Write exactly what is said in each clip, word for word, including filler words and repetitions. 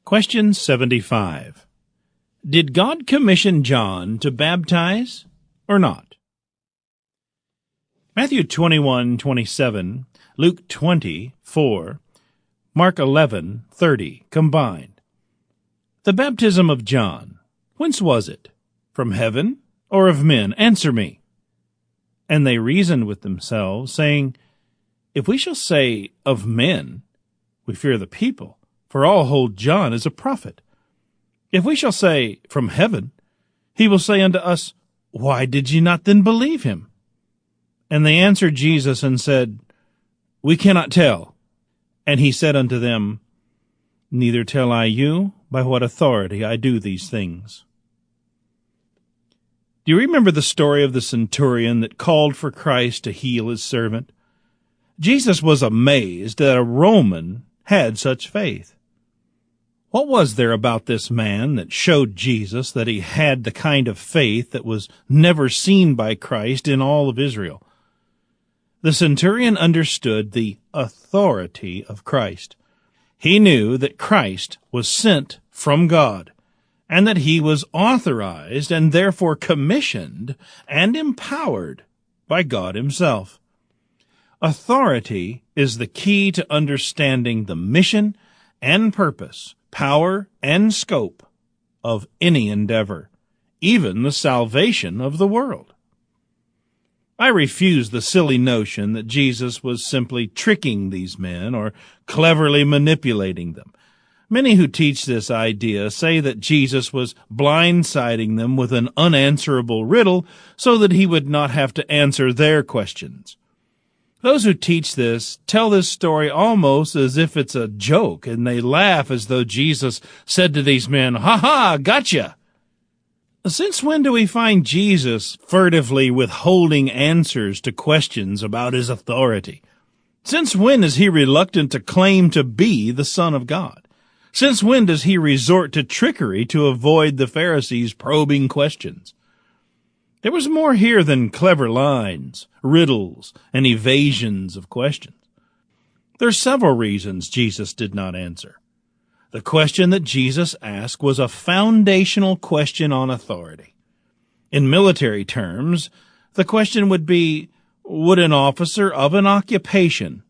Question seventy-five. Did God commission John to baptize or not? Matthew twenty-one twenty-seven, Luke twenty four, Mark eleven thirty combined. The baptism of John, whence was it? From heaven or of men? Answer me. And they reasoned with themselves, saying, If we shall say, of men, we fear the people, for all hold John as a prophet. If we shall say, from heaven, he will say unto us, Why did ye not then believe him? And they answered Jesus and said, We cannot tell. And he said unto them, Neither tell I you by what authority I do these things. Do you remember the story of the centurion that called for Christ to heal his servant? Jesus was amazed that a Roman had such faith. What was there about this man that showed Jesus that he had the kind of faith that was never seen by Christ in all of Israel? The centurion understood the authority of Christ. He knew that Christ was sent from God, and that he was authorized and therefore commissioned and empowered by God himself. Authority is the key to understanding the mission and purpose, power and scope of any endeavor, even the salvation of the world. I refuse the silly notion that Jesus was simply tricking these men or cleverly manipulating them. Many who teach this idea say that Jesus was blindsiding them with an unanswerable riddle so that he would not have to answer their questions. Those who teach this tell this story almost as if it's a joke, and they laugh as though Jesus said to these men, Ha ha, gotcha! Since when do we find Jesus furtively withholding answers to questions about his authority? Since when is he reluctant to claim to be the Son of God? Since when does he resort to trickery to avoid the Pharisees' probing questions? There was more here than clever lines, riddles, and evasions of questions. There are several reasons Jesus did not answer. The question that Jesus asked was a foundational question on authority. In military terms, the question would be, would an officer of an occupation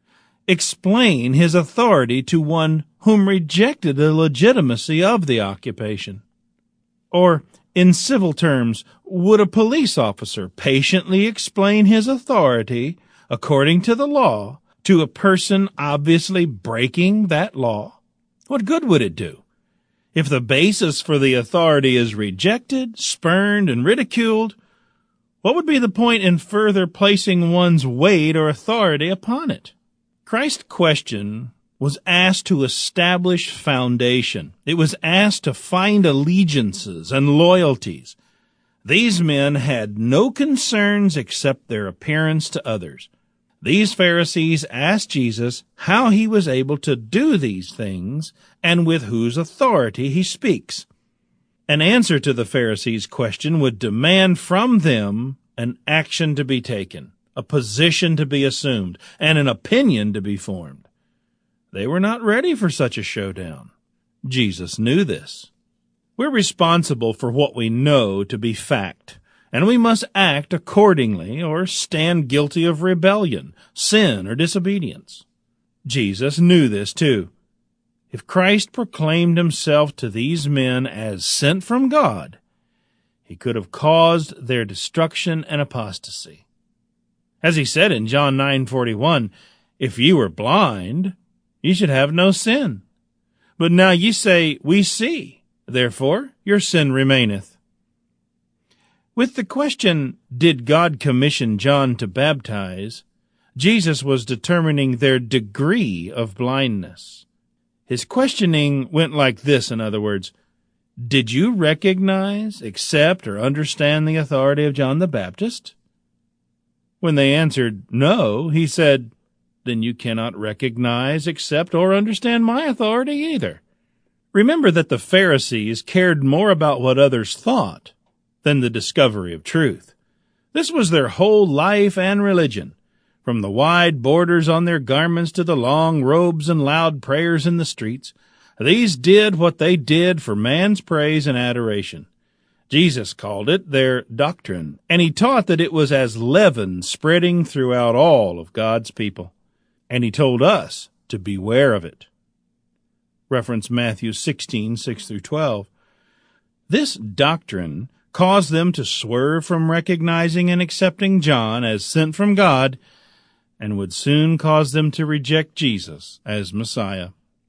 explain his authority to one whom rejected the legitimacy of the occupation? Or, in civil terms, would a police officer patiently explain his authority, according to the law, to a person obviously breaking that law? What good would it do? If the basis for the authority is rejected, spurned, and ridiculed, what would be the point in further placing one's weight or authority upon it? Christ's question was asked to establish foundation. It was asked to find allegiances and loyalties. These men had no concerns except their appearance to others. These Pharisees asked Jesus how he was able to do these things and with whose authority he speaks. An answer to the Pharisees' question would demand from them an action to be taken, a position to be assumed, and an opinion to be formed. They were not ready for such a showdown. Jesus knew this. We're responsible for what we know to be fact, and we must act accordingly or stand guilty of rebellion, sin, or disobedience. Jesus knew this too. If Christ proclaimed himself to these men as sent from God, he could have caused their destruction and apostasy. As he said in John nine forty-one, If ye were blind, ye should have no sin. But now ye say, We see, therefore your sin remaineth. With the question, Did God commission John to baptize? Jesus was determining their degree of blindness. His questioning went like this, in other words, Did you recognize, accept, or understand the authority of John the Baptist? When they answered no, he said, Then you cannot recognize, accept, or understand my authority either. Remember that the Pharisees cared more about what others thought than the discovery of truth. This was their whole life and religion, from the wide borders on their garments to the long robes and loud prayers in the streets. These did what they did for man's praise and adoration. Jesus called it their doctrine, and he taught that it was as leaven spreading throughout all of God's people. And he told us to beware of it. Reference Matthew sixteen, six through twelve. This doctrine caused them to swerve from recognizing and accepting John as sent from God, and would soon cause them to reject Jesus as Messiah.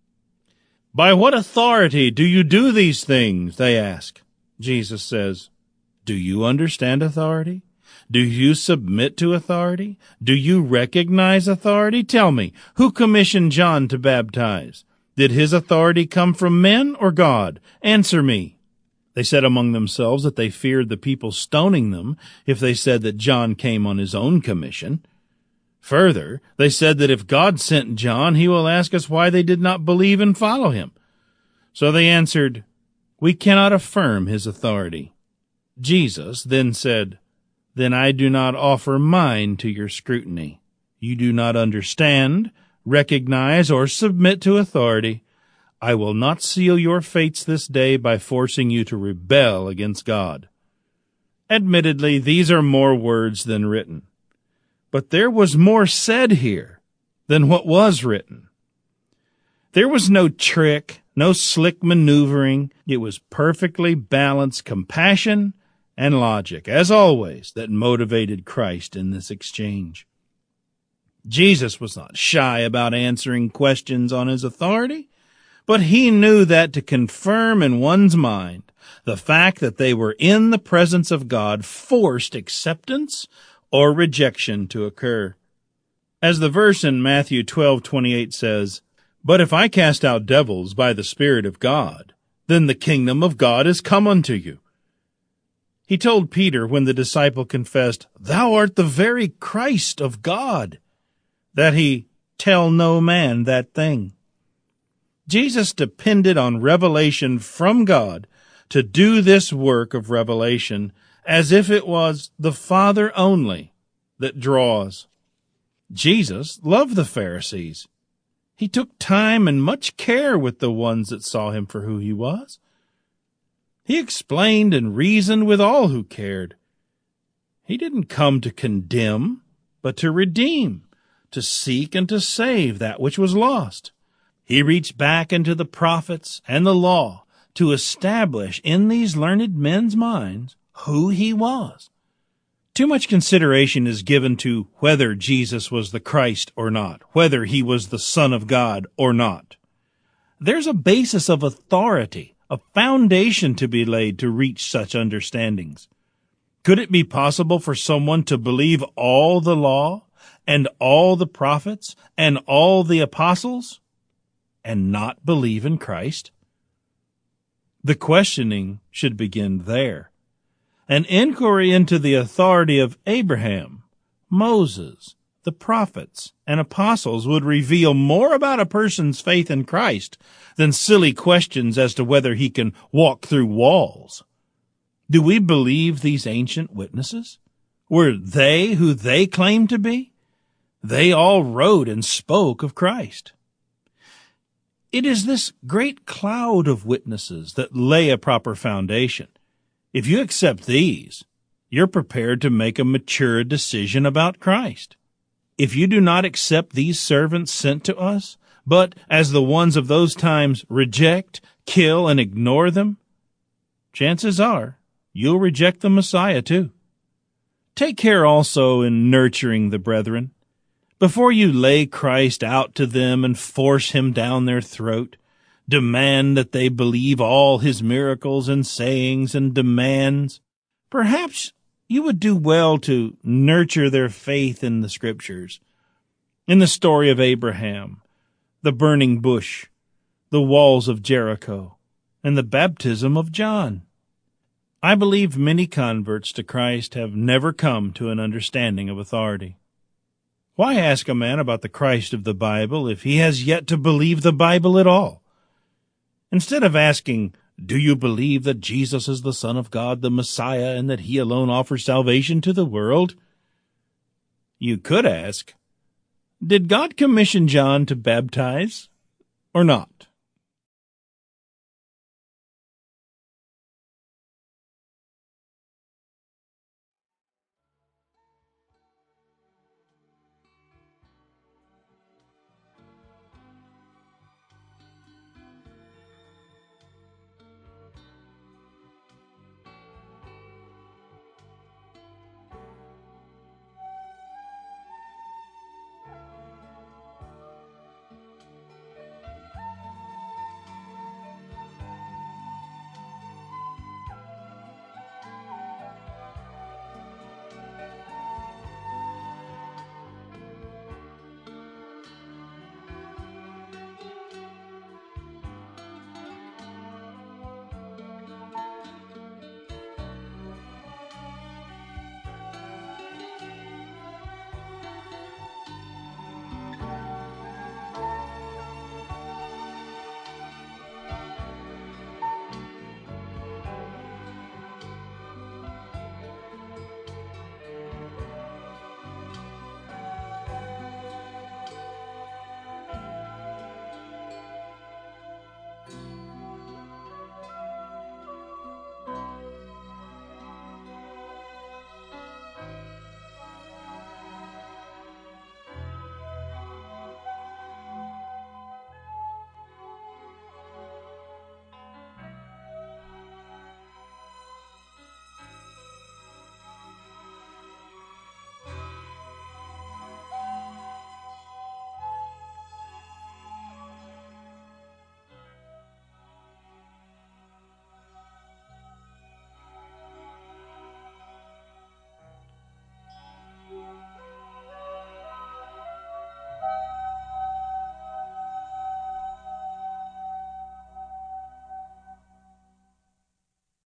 By what authority do you do these things? They ask. Jesus says, do you understand authority? Do you submit to authority? Do you recognize authority? Tell me, who commissioned John to baptize? Did his authority come from men or God? Answer me. They said among themselves that they feared the people stoning them if they said that John came on his own commission. Further, they said that if God sent John, he will ask us why they did not believe and follow him. So they answered, we cannot affirm his authority. Jesus then said, then I do not offer mine to your scrutiny. You do not understand, recognize, or submit to authority. I will not seal your fates this day by forcing you to rebel against God. Admittedly, these are more words than written. But there was more said here than what was written. There was no trick, no slick maneuvering. It was perfectly balanced compassion and logic, as always, that motivated Christ in this exchange. Jesus was not shy about answering questions on his authority, but he knew that to confirm in one's mind the fact that they were in the presence of God forced acceptance or rejection to occur. As the verse in Matthew twelve twenty-eight says, but if I cast out devils by the Spirit of God, then the kingdom of God is come unto you. He told Peter when the disciple confessed, thou art the very Christ of God, that he tell no man that thing. Jesus depended on revelation from God to do this work of revelation as if it was the Father only that draws. Jesus loved the Pharisees. He took time and much care with the ones that saw him for who he was. He explained and reasoned with all who cared. He didn't come to condemn, but to redeem, to seek and to save that which was lost. He reached back into the prophets and the law to establish in these learned men's minds who he was. Too much consideration is given to whether Jesus was the Christ or not, whether he was the Son of God or not. There's a basis of authority, a foundation to be laid to reach such understandings. Could it be possible for someone to believe all the law and all the prophets and all the apostles and not believe in Christ? The questioning should begin there. An inquiry into the authority of Abraham, Moses, the prophets, and apostles would reveal more about a person's faith in Christ than silly questions as to whether he can walk through walls. Do we believe these ancient witnesses? Were they who they claimed to be? They all wrote and spoke of Christ. It is this great cloud of witnesses that lay a proper foundation. If you accept these, you're prepared to make a mature decision about Christ. If you do not accept these servants sent to us, but as the ones of those times reject, kill, and ignore them, chances are you'll reject the Messiah too. Take care also in nurturing the brethren. Before you lay Christ out to them and force him down their throat, demand that they believe all his miracles and sayings and demands, perhaps you would do well to nurture their faith in the Scriptures, in the story of Abraham, the burning bush, the walls of Jericho, and the baptism of John. I believe many converts to Christ have never come to an understanding of authority. Why ask a man about the Christ of the Bible if he has yet to believe the Bible at all? Instead of asking, do you believe that Jesus is the Son of God, the Messiah, and that he alone offers salvation to the world? You could ask, did God commission John to baptize or not?